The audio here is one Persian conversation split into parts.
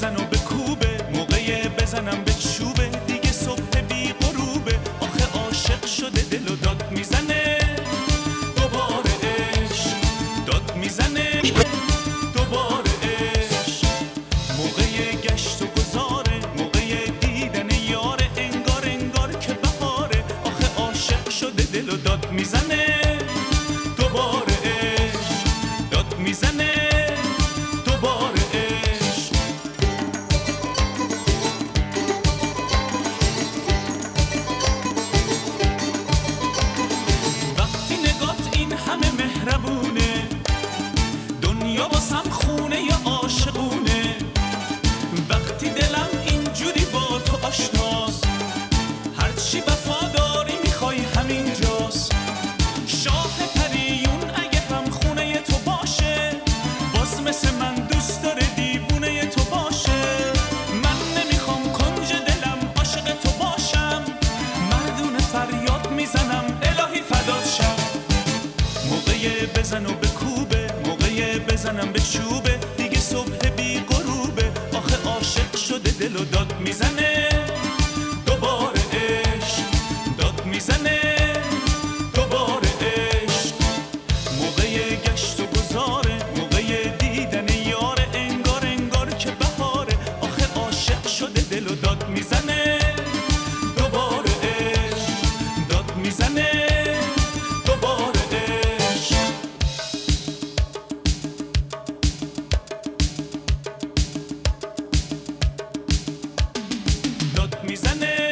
بزن و بکوبه، موقع بزنم به چوبه، دیگه صبح بی غروبه. آخه عاشق شده دل و داد میزنه، دوباره عشق داد میزنه، دوباره عشق. موقع گشت و گذاره، موقع دیدن یاره، انگار انگار که بهاره. آخه عاشق شده دل و داد میزنه، دوباره عشق داد میزنه، دوباره عشق. وقتی نگات این همه مهربونه، دنیا واسم خونه ی عاشقونه. وقتی دلم اینجوری با تو آشناست، هرچی وفاداری میخوای همینجاست. شاه پریون اگه هم خونه تو باشه، باز مثل من دوست داره دیوونه تو باشه. من نمیخوام کنج دلم عاشق تو باشم، مردونه فریاد میزنم الهی فدات شم. موقع بزن و بکوبه، موقع بزنم به چوبه، دیگه صبح بی غروبه. آخه عاشق شده دل و داد میزنه، دوباره عشق داد میزنه، دوباره عشق. موقع گشت و گذاره، موقع دیدن یاره، انگار انگار که بهاره. آخه عاشق شده دل و داد میزنه، دوباره عشق داد میزنه، دوباره عشق. داد میزنه،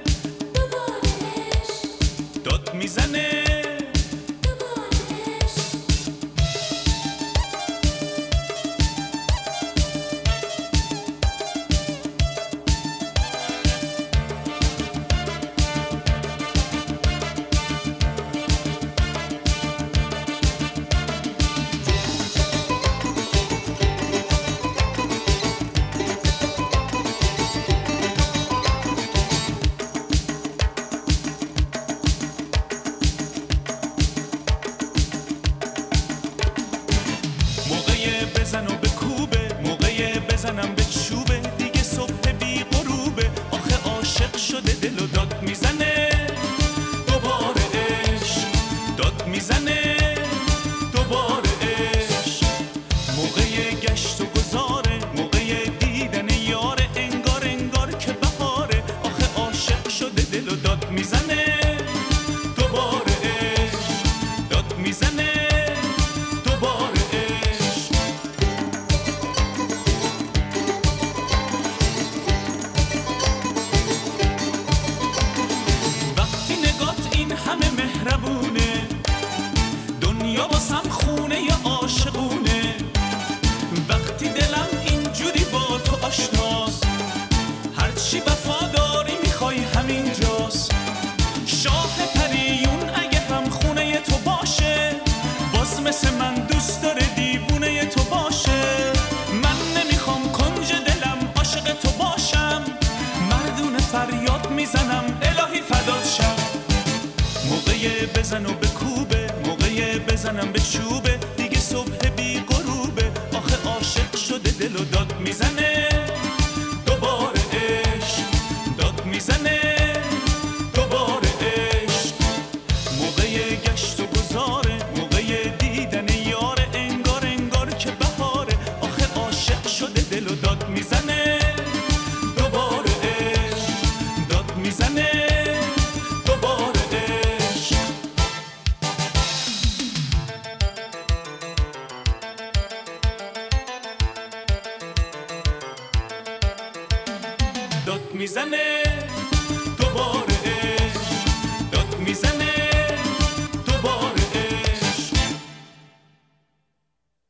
داد میزنه، بزن و بکوبه، موقع بزنم به چوبه، دیگه صبح بی غروبه. آخه عاشق شده دل و داد میزنه، دوباره عشق داد میزنه، دوباره عشق. موقع گشت و گذاره، موقع دیدن یاره، انگار انگار که بهاره. آخه عاشق شده دل و داد میزنه، دوباره عشق داد میزنه، دوباره عشق. وقتی نگات این همه مهربونه، دنیا واسم خونه ی عاشقونه. وقتی دلم اینجوری با تو آشناست، هرچی وفاداری میخوای همینجاست. شاه پریون اگه هم خونه ی تو باشه، باز مثل من دوست داره دیوونه تو باشه. من نمیخوام کنج دلم عاشق تو باشم، مردونه فریاد میزنم الهی فدات شم. موقع بزن و بکوبه، موقع بزنم به چوبه، دیگه صبح بی غروبه. آخه عاشق شده دل و داد میزنه، دوباره عشق داد میزنه، دوباره عشق. موقع گشت و گذاره، موقع دیدن یاره، انگار انگار که بهاره. آخه عاشق شده دل و داد میزنه، دوباره عشق داد میزنه، دوباره عشق. داد میزنه،